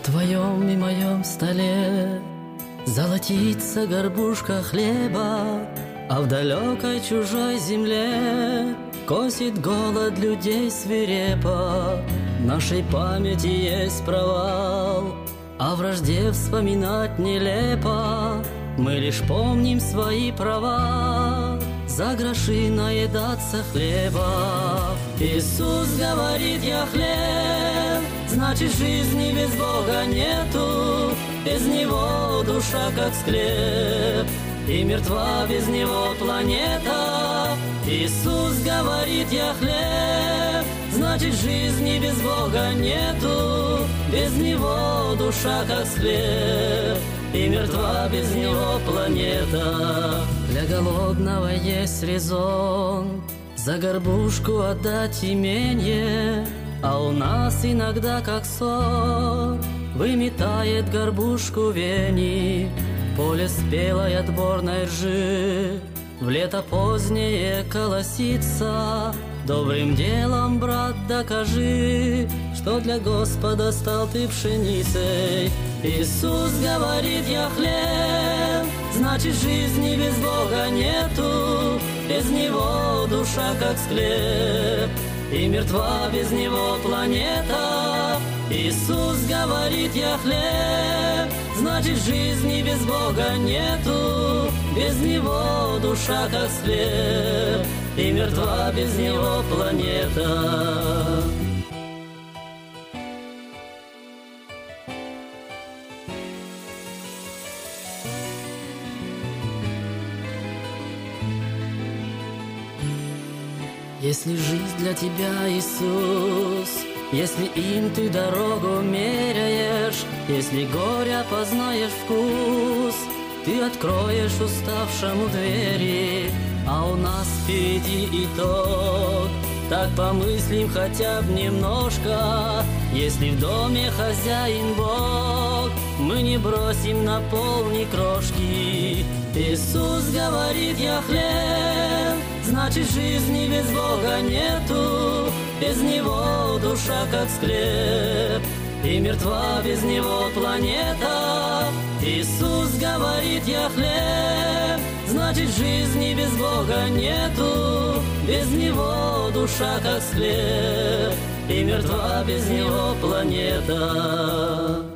твоем и моем столе золотится горбушка хлеба, а в далекой чужой земле косит голод людей свирепо. В нашей памяти есть провал, а вражде вспоминать нелепо. Мы лишь помним свои права, за гроши наедаться хлеба. Иисус говорит: я хлеб, значит жизни без Бога нету. Без Него душа как склеп, и мертва без Него планета. Иисус говорит: я хлеб, значит жизни без Бога нету. Без Него душа как склеп, и мертва без Него планета. Для голодного есть резон за горбушку отдать именье, а у нас иногда как ссор выметает горбушку вени. Поле спелой отборной ржи в лето позднее колосится. Добрым делом, брат, докажи, что для Господа стал ты пшеницей. Иисус говорит: я хлеб, значит жизни без Бога нету. Без Него душа как склеп, и мертва без Него планета. Иисус говорит: я хлеб, значит жизни без Бога нету. Без Него душа как склеп, и мертва без Него планета. Если жизнь для тебя, Иисус, если им ты дорогу меряешь, если горя познаешь вкус, ты откроешь уставшему двери, а у нас впереди итог. Так помыслим хотя бы немножко, если в доме хозяин Бог, мы не бросим на пол ни крошки. Иисус говорит: я хлеб, значит жизни без Бога нету. Без Него душа как склеп, и мертва без Него планета. Иисус говорит: я хлеб, значит жизни без Бога нету. Без Него душа как склеп, и мертва без Него планета.